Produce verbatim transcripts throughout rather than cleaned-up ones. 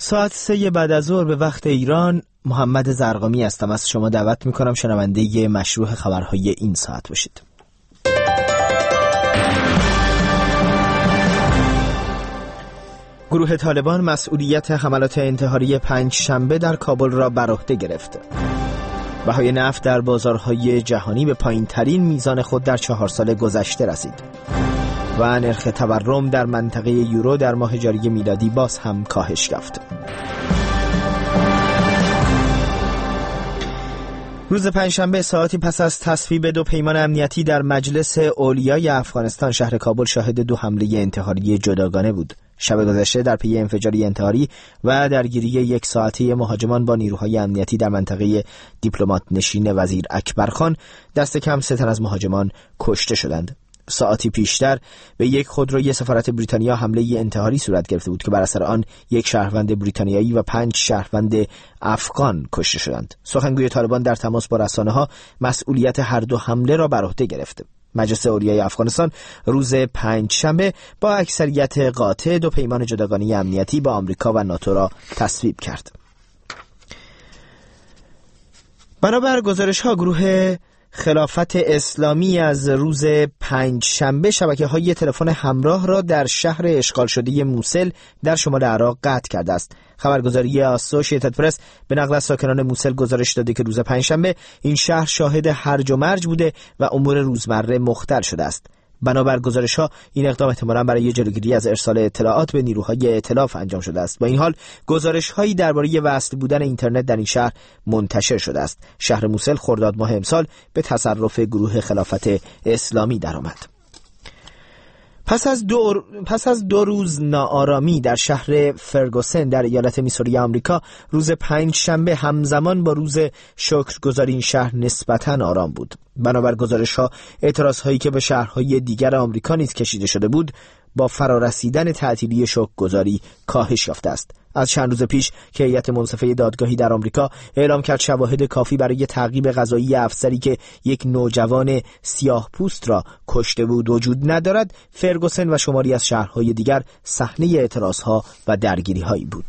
ساعت سه بعد از ظهر به وقت ایران. محمد زرقامی هستم. از شما دعوت میکنم شنونده مشروع خبرهای این ساعت باشید. گروه طالبان مسئولیت حملات انتحاری پنج شنبه در کابل را بر عهده گرفت. بهای نفت در بازارهای جهانی به پایین ترین میزان خود در چهار سال گذشته رسید و نرخ تورم در منطقه یورو در ماه جاری میلادی باز هم کاهش یافت. روز پنجشنبه ساعتی پس از تصویب دو پیمان امنیتی در مجلس اولیای افغانستان، شهر کابل شاهد دو حمله انتحاری جداگانه بود. شب گذشته در پی انفجاری انتحاری و درگیری یک ساعته مهاجمان با نیروهای امنیتی در منطقه دیپلمات نشین وزیر اکبرخان، دست کم سه تن از مهاجمان کشته شدند. ساعتی پیشتر به یک خودروی سفارت بریتانیا حمله انتحاری صورت گرفته بود که بر اثر آن یک شهروند بریتانیایی و پنج شهروند افغان کشته شدند. سخنگوی طالبان در تماس با رسانه‌ها مسئولیت هر دو حمله را بر عهده گرفت. مجلس اولیای افغانستان روز پنجشنبه با اکثریت قاطع دو پیمان جداگانه امنیتی با آمریکا و ناتو را تصویب کرد. بنابر گزارش‌ها گروه خلافت اسلامی از روز پنجشنبه شبکه‌های تلفن همراه را در شهر اشغال شده موسل در شمال عراق قطع کرده است. خبرگزاری آسوشیتد پرس به نقل از ساکنان موسل گزارش داده که روز پنجشنبه این شهر شاهد هرج و مرج بوده و امور روزمره مختل شده است. بنابر گزارش‌ها این اقدام احتمالاً برای جلوگیری از ارسال اطلاعات به نیروهای ائتلاف انجام شده است. با این حال گزارش‌هایی درباره وصل بودن اینترنت در این شهر منتشر شده است. شهر موسل خرداد ماه امسال به تصرف گروه خلافت اسلامی درآمد. پس از دو پس از دو روز ناآرامی در شهر فرگوسن در ایالت میسوری آمریکا، روز پنجشنبه همزمان با روز شکرگزاری این شهر نسبتاً آرام بود. بنابر گزارش‌ها اعتراض‌هایی که به شهرهای دیگر آمریکا نیز کشیده شده بود با فرارسیدن تعطیلی شکرگزاری کاهش یافته است. از چند روز پیش که هیئت منصفه دادگاهی در آمریکا اعلام کرد شواهد کافی برای تعقیب قضایی افسری که یک نوجوان سیاه پوست را کشته بود وجود ندارد، فرگوسن و شماری از شهرهای دیگر صحنه اعتراضها و درگیری‌هایی بود.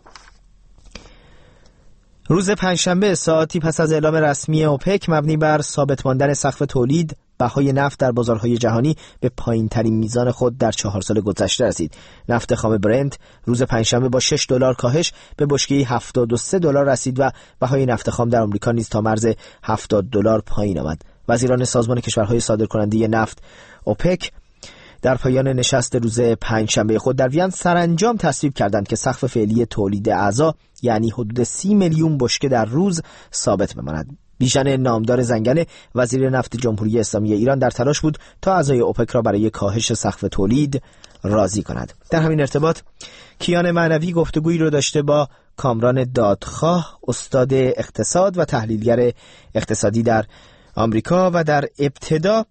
روز پنجشنبه ساعتی پس از اعلام رسمی اوپک مبنی بر ثابت ماندن سقف تولید، بهای نفت در بازارهای جهانی به پایین ترین میزان خود در چهار سال گذشته رسید. نفت خام برنت روز پنجشنبه با شش دلار کاهش به بشکه هفتاد و سه دلار رسید و بهای نفت خام در آمریکا نیز تا مرز هفتاد دلار پایین آمد. وزیران سازمان کشورهای صادرکننده نفت اوپک در پایان نشست روز پنجشنبه خود در وین سرانجام تصویب کردند که سقف فعلی تولید اعضا یعنی حدود سی میلیون بشکه در روز ثابت بماند. بیژن نامدار زنگنه وزیر نفت جمهوری اسلامی ایران در تلاش بود تا اعضای اوپک را برای کاهش سقف تولید راضی کند. در همین ارتباط کیان معنوی گفتگویی را داشته با کامران دادخواه، استاد اقتصاد و تحلیلگر اقتصادی در آمریکا و در ابتدا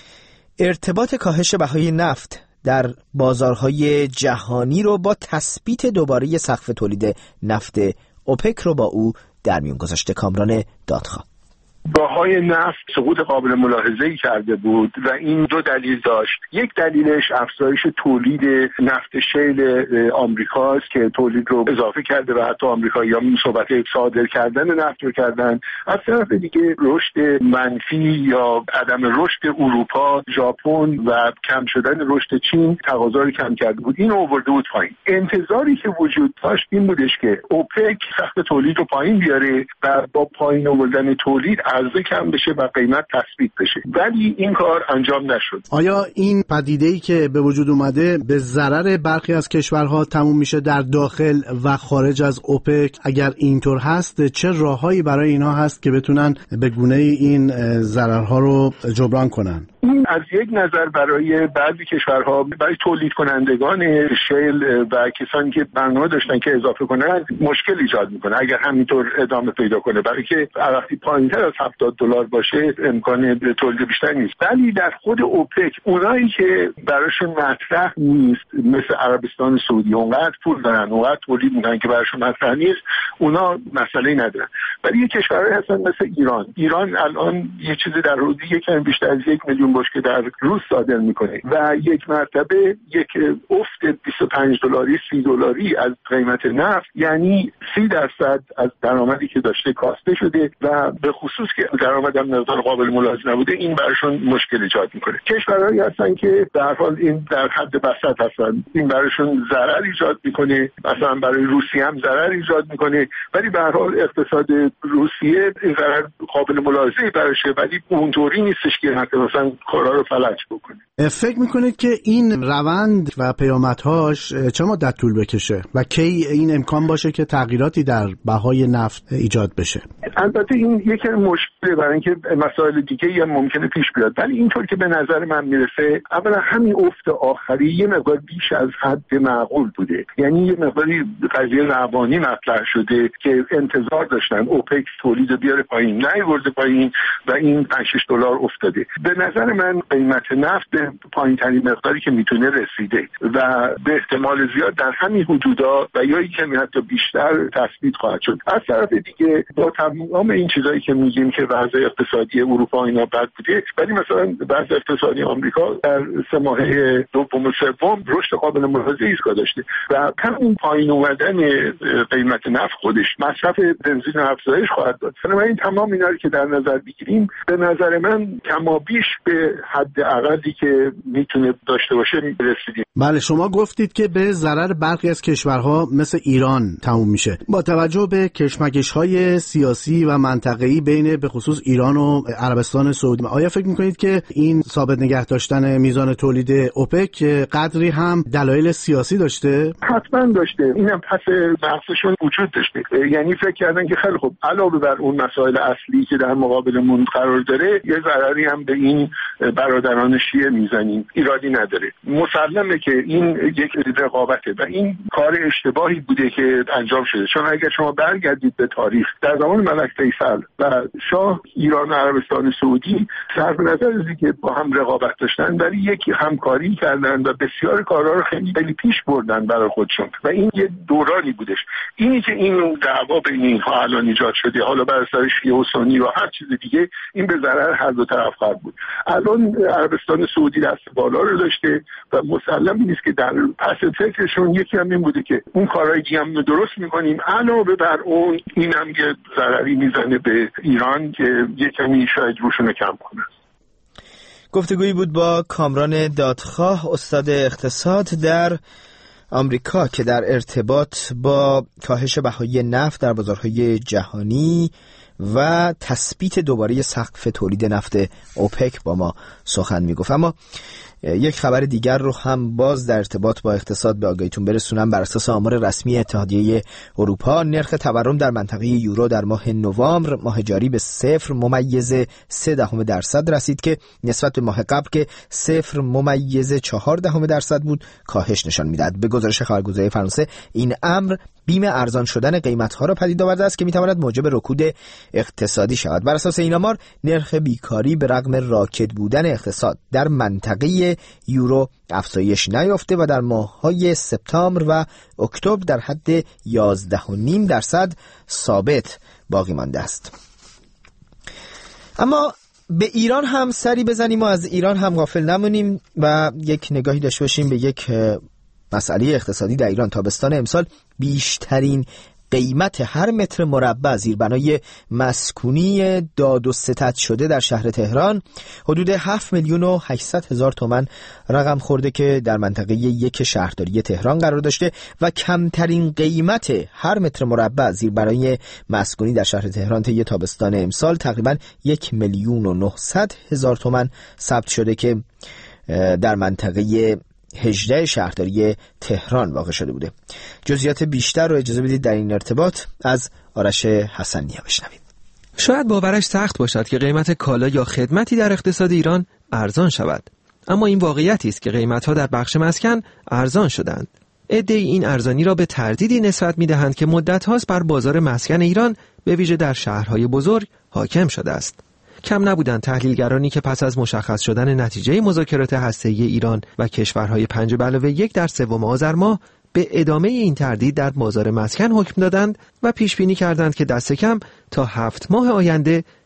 ارتباط کاهش بهای نفت در بازارهای جهانی رو با تثبیت دوباره سقف تولید نفت اوپک رو با او در میون گذاشته. کامران دادخواه: بهای نفت سقوط قابل ملاحظه‌ای کرده بود و این دو دلیل داشت. یک دلیلش افزایش تولید نفت شیل آمریکاست که تولید رو اضافه کرده و حتی آمریکایی‌ها صحبت صادر کردن نفت رو کردن. از طرف دیگه رشد منفی یا عدم رشد اروپا، ژاپن و کم شدن رشد چین تقاضا رو کم کرده بود. این آورده بود پایین. انتظاری که وجود داشت این بودش که اوپک سقف تولید رو پایین بیاره و با پایین آوردن تولید عرضه کم بشه و قیمت تثبیت بشه، ولی این کار انجام نشد. آیا این پدیده‌ای که به وجود اومده به ضرر برخی از کشورها تموم میشه در داخل و خارج از اوپک؟ اگر اینطور هست چه راههایی برای اینها هست که بتونن به گونه‌ای این ضررها رو جبران کنن؟ این از یک نظر برای بعضی کشورها، برای تولید کنندگان شیل و کسانی که برنامه داشتن که اضافه کنن مشکل ایجاد میکنه اگر همینطور ادامه پیدا کنه، برای که وقتی پایینتر از هفتاد دلار باشه امکان تولید بیشتر نیست. ولی در خود اوپک اونایی که براشون مطرح نیست، مثل عربستان سعودی، اونقدر پول دارن، اونقدر تولید میکنن که براشون مطرح نیست، اونا مسئله ندارن. ولی یه کشورهایی هستن مثل ایران. ایران الان یه چیزی در حدود یکم بیشتر از یک میلیون انبوش که در روز صادر میکنه و یک مرتبه یک افت بیست و پنج دلاری سی دلاری از قیمت نفت، یعنی سی درصد از درآمدی که داشته کاسته شده و به خصوص که درآمد هم مقدار قابل ملاحظه نبوده، این براشون مشکل ایجاد میکنه. کشورهایی هستن که به هر حال این در حد وسط هستن، این براشون ضرر ایجاد میکنه، مثلا برای روسیه هم ضرر ایجاد میکنه، ولی به هر حال اقتصاد روسیه این ضرر قابل ملاحظه براشه، ولی اونطوری نیستش که مثلا کارا رو فلج بکنه. فکر میکنید که این روند و پیامدهاش چه مدت طول بکشه و کی این امکان باشه که تغییراتی در بهای نفت ایجاد بشه؟ البته این یک مشکله، برای اینکه مسائل دیگه هم ممکنه پیش بیاد، ولی اینطور که به نظر من میرسه اولا همین افت آخری یه مقدار بیش از حد معقول بوده، یعنی یه مقداری قضیه روانی مطرح شده که انتظار داشتن اوپک تولید بیاره پایین، نیورده پایین و این پنج شش دلار افتاده. به نظر من قیمت نفت به پایین ترین مقداری که میتونه رسیده و به احتمال زیاد در همین حدودا و یا کمی حتی بیشتر تثبیت خواهد شد. از طرف دیگه با تمام این چیزایی که میگیم که وضع اقتصادی اروپا اینا بد بوده، ولی مثلا وضع اقتصادی آمریکا در سه ماهه دوم و سوم رشد قابل ملاحظه ایجاد داشته و همین پایین اومدن قیمت نفت خودش مصرف بنزین افزایش خواهد داد. بنابراین تمام اینا رو که در نظر بگیریم به نظر من کما بیش به حد اقلی که میتونه داشته باشه رسیدیم. بله، شما گفتید که به ضرر برخی از کشورها مثل ایران تموم میشه. با توجه به کشمکش‌های سیاسی و منطقه‌ای بین به خصوص ایران و عربستان سعودی، آیا فکر میکنید که این ثابت نگه داشتن میزان تولید اوپک قدری هم دلایل سیاسی داشته؟ حتما داشته. اینم پس بحثشون وجود داشته. یعنی فکر کردن که خیلی خوب علاوه بر اون مسائل اصلی که در مقابلمون قرار داره، یه ضرری هم به این برادران شیعه میزنیم، ایرادی نداره. مسلمه که این یک رقابته و این کار اشتباهی بوده که انجام شده، چون اگر شما برگردید به تاریخ، در زمان ملک فیصل و شاه ایران و عربستان سعودی صرف نظر از اینکه با هم رقابت داشتن، ولی یکی همکاری کردن و بسیار کارا رو خیلی خیلی پیش بردن برای خودشون و این یه دورانی بودش. اینی که این دعوا بین اینها الان ایجاد شده، حالا بر سر شیعه و سنی و هر چیز دیگه، این به ضرر هر دو طرف خواهد بود. الان عربستان سعودی دست بالا رو داشته و مسلم نیست که در پس فکرشون یکی هم این بوده که اون کارهای دیگه هم درست میکنیم، علاوه بر اون این هم یه ضرری میزنه به ایران که یه کمی شاید روشون کم کنه. گفتگویی بود با کامران دادخواه، استاد اقتصاد در آمریکا، که در ارتباط با کاهش بهای نفت در بازارهای جهانی و تثبیت دوباره سقف تولید نفت اوپک با ما سخن میگفت. اما یک خبر دیگر رو هم باز در ارتباط با اقتصاد به آگاهیتون برسونم. بر اساس آمار رسمی اتحادیه اروپا، نرخ تورم در منطقه یورو در ماه نوامبر ماه جاری به صفر ممیز سه دهم درصد رسید که نسبت به ماه قبل که صفر ممیز چهار دهم درصد بود کاهش نشان میدهد. به گزارش خبرگزاری فرانسه، این امر بیم ارزان شدن قیمت‌ها را پدید آورده است که می‌تواند موجب رکود اقتصادی شود. بر اساس این آمار، نرخ بیکاری به رغم راکد بودن اقتصاد در منطقه یورو افزایش نیافته و در ماه‌های سپتامبر و اکتبر در حد یازده و نیم درصد ثابت باقی مانده است. اما به ایران هم سری بزنیم و از ایران هم غافل نمونیم و یک نگاهی داشته باشیم به یک مسئله اقتصادی در ایران. تابستان امسال بیشترین قیمت هر متر مربع زیربنای مسکونی داد و ستد شده در شهر تهران حدود هفت میلیون و هشتصد هزار تومان رقم خورده که در منطقه یک شهرداری تهران قرار داشته و کمترین قیمت هر متر مربع زیربنای مسکونی در شهر تهران طی تابستان امسال تقریبا یک میلیون و نهصد هزار تومان ثبت شده که در منطقه هجده شهرداری تهران واقع شده بوده. جزئیات بیشتر رو اجازه بدید در این ارتباط از آرش حسنی‌ها بشنوید. شاید باورش سخت باشد که قیمت کالا یا خدمتی در اقتصاد ایران ارزان شود، اما این واقعیتی است که قیمت‌ها در بخش مسکن ارزان شدند. عده‌ای این ارزانی را به تردیدی نسبت می‌دهند که مدت‌هاست بر بازار مسکن ایران به ویژه در شهرهای بزرگ حاکم شده است. کم نبودند تحلیلگرانی که پس از مشخص شدن نتیجه مذاکرات هسته‌ای ایران و کشورهای پنج به علاوه یک در سوم آذر ماه به ادامه این تردید در بازار مسکن حکم دادند و پیش بینی کردند که دست کم تا هفت ماه آینده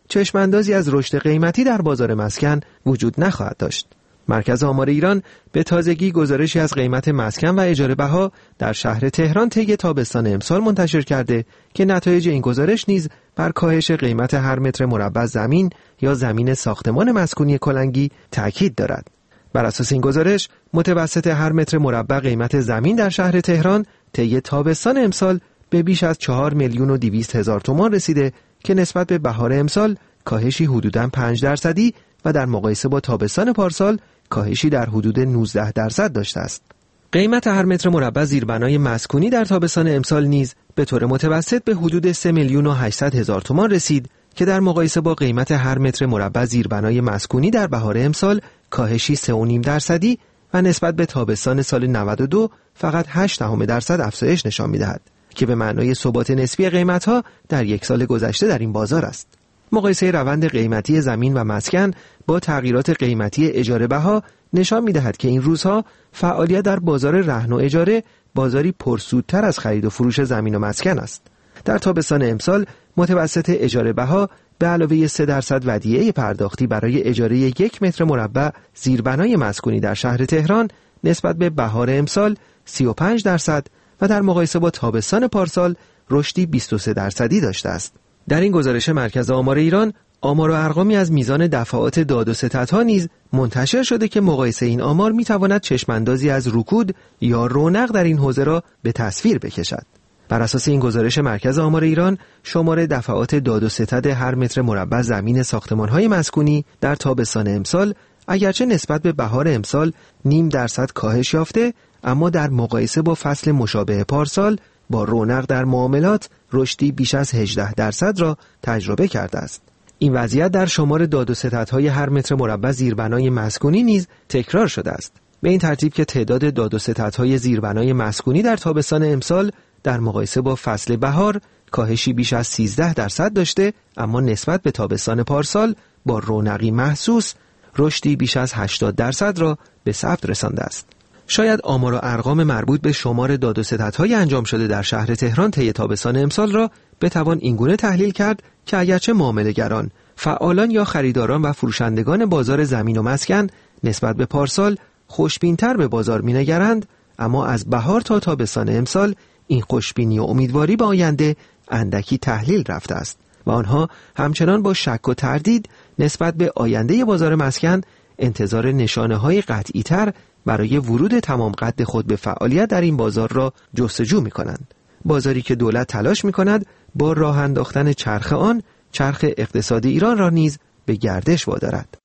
چشماندازی از رشد قیمتی در بازار مسکن وجود نخواهد داشت. مرکز آمار ایران به تازگی گزارشی از قیمت مسکن و اجاره بها در شهر تهران طی تابستان امسال منتشر کرده که نتایج این گزارش نیز بر کاهش قیمت هر متر مربع زمین یا زمین ساختمان مسکونی کلنگی تاکید دارد. بر اساس این گزارش، متوسط هر متر مربع قیمت زمین در شهر تهران طی تابستان امسال به بیش از چهار میلیون و دویست هزار تومان رسیده که نسبت به بهار امسال کاهشی حدوداً پنج درصدی و در مقایسه با تابستان پارسال کاهشی در حدود نوزده درصد داشته است. قیمت هر متر مربع زیربنای مسکونی در تابستان امسال نیز به طور متوسط به حدود سه میلیون و هشتصد هزار تومان رسید که در مقایسه با قیمت هر متر مربع زیربنای مسکونی در بهار امسال کاهشی سه و نیم درصدی و نسبت به تابستان سال نود و دو فقط هشت دهم درصد افزایش نشان می‌دهد که به معنای ثبات نسبی قیمت‌ها در یک سال گذشته در این بازار است. مقایسه روند قیمتی زمین و مسکن با تغییرات قیمتی اجاره بها نشان می‌دهد که این روزها فعالیت در بازار رهن و اجاره بازاری پرسودتر از خرید و فروش زمین و مسکن است. در تابستان امسال متوسط اجاره بها به علاوه سه درصد ودیعه پرداختی برای اجاره یک متر مربع زیربنای مسکونی در شهر تهران نسبت به بهار امسال سی و پنج درصد و در مقایسه با تابستان پارسال رشدی بیست و سه درصدی داشته است. در این گزارش مرکز آمار ایران، آمار و ارقامی از میزان دفعات داد و ستدها نیز منتشر شده که مقایسه این آمار میتواند چشماندازی از رکود یا رونق در این حوزه را به تصویر بکشد. بر اساس این گزارش مرکز آمار ایران، شمار دفعات داد و ستد هر متر مربع زمین ساختمان‌های مسکونی در تابستان امسال اگرچه نسبت به بهار امسال نیم درصد کاهش یافته، اما در مقایسه با فصل مشابه پارسال با رونق در معاملات رشدی بیش از هجده درصد را تجربه کرده است. این وضعیت در شمار داد و ستدهای هر متر مربع زیربنای مسکونی نیز تکرار شده است. به این ترتیب که تعداد داد و ستدهای زیربنای مسکونی در تابستان امسال در مقایسه با فصل بهار کاهشی بیش از سیزده درصد داشته، اما نسبت به تابستان پارسال با رونقی محسوس رشدی بیش از هشتاد درصد را به ثبت رسانده است. شاید آمار و ارقام مربوط به شمار داد و ستدهای انجام شده در شهر تهران طی تابستان امسال را بتوان اینگونه تحلیل کرد که اگرچه معامله‌گران، فعالان یا خریداران و فروشندگان بازار زمین و مسکن نسبت به پارسال خوشبین‌تر به بازار می‌نگرند، اما از بهار تا تابستان امسال این خوشبینی و امیدواری به آینده اندکی تحلیل رفته است و آنها همچنان با شک و تردید نسبت به آینده بازار مسکن انتظار نشانه‌های قطعی‌تر برای ورود تمام قد خود به فعالیت در این بازار را جستجو می‌کنند. بازاری که دولت تلاش می‌کند با راه انداختن چرخ آن، چرخ اقتصادی ایران را نیز به گردش وادارد.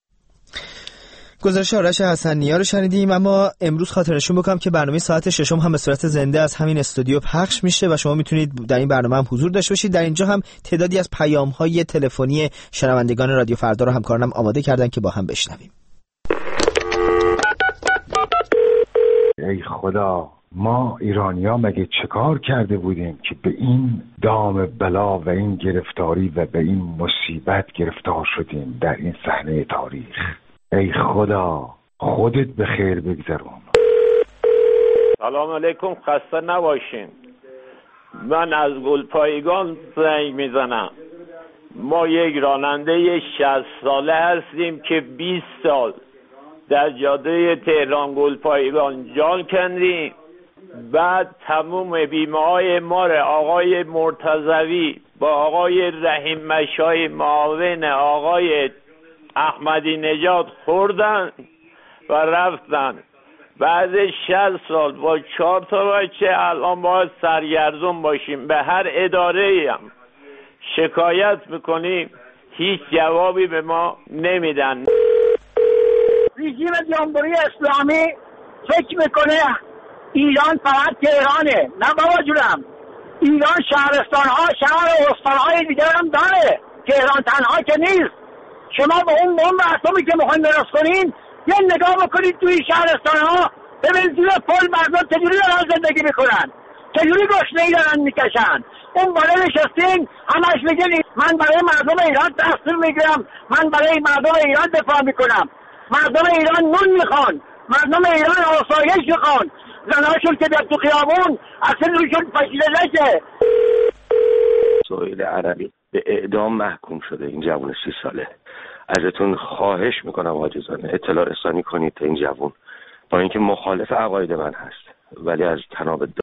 گزارش آرش حسن‌نیا رو شنیدیم، اما امروز خاطرشون بکنم که برنامه ساعت ششم هم به صورت زنده از همین استودیو پخش میشه و شما میتونید در این برنامه هم حضور داشته باشید. در اینجا هم تعدادی از پیام‌های تلفنی شنوندگان رادیو فردا رو همکارانم آماده کردن که با هم بشنویم. ای خدا، ما ایرانی‌ها مگه چه کار کرده بودیم که به این دام بلا و این گرفتاری و به این مصیبت گرفتار شدیم در این صحنه تاریخ؟ ای خدا، خودت به خیر بگذرون. سلام علیکم، خسته نباشین. من از گلپایگان زنگ میزنم. ما یک راننده شصت ساله هستیم که بیست سال در جاده تهران گلپایگان جان کندیم. بعد تموم بیمه های ما را آقای مرتضوی با آقای رحیم مشای معاون آقای احمدی نژاد خوردن و رفتن. بعد شصت سال با چهار تا بچه الان باید سرگردون باشیم. به هر اداره‌ای هم شکایت میکنیم، هیچ جوابی به ما نمیدن. رژیم جمهوری اسلامی فکر میکنه ایران فقط تهرانه. نه بابا جونم، ایران شهرستانها، شهر و استانهای دیگر هم داره، تهران تنها که نیست. شما با اون بمب اتمی که میخواین درست کنین یه نگاه بکنید توی شهرستانها، ببین زیر پل مردم چجوری دارن زندگی میکنن، چجوری گشنه‌ای دارن میکشن. اون بالا نشستین همش میگن من برای مردم ایران دستور میگیرم، من برای مردم ایران دفاع میکنم. مردم ایران نون میخوان، مردم ایران آسایش میخوان، زناشون که در تو خیابون اصلا روشون پشیده نشه. سهیل عربی به اعدام محکوم شده این جوان سی ساله. ازتون خواهش میکنم عاجزانه اطلاع رسانی کنید تا این جوان با اینکه مخالف عقاید من هست ولی از تناب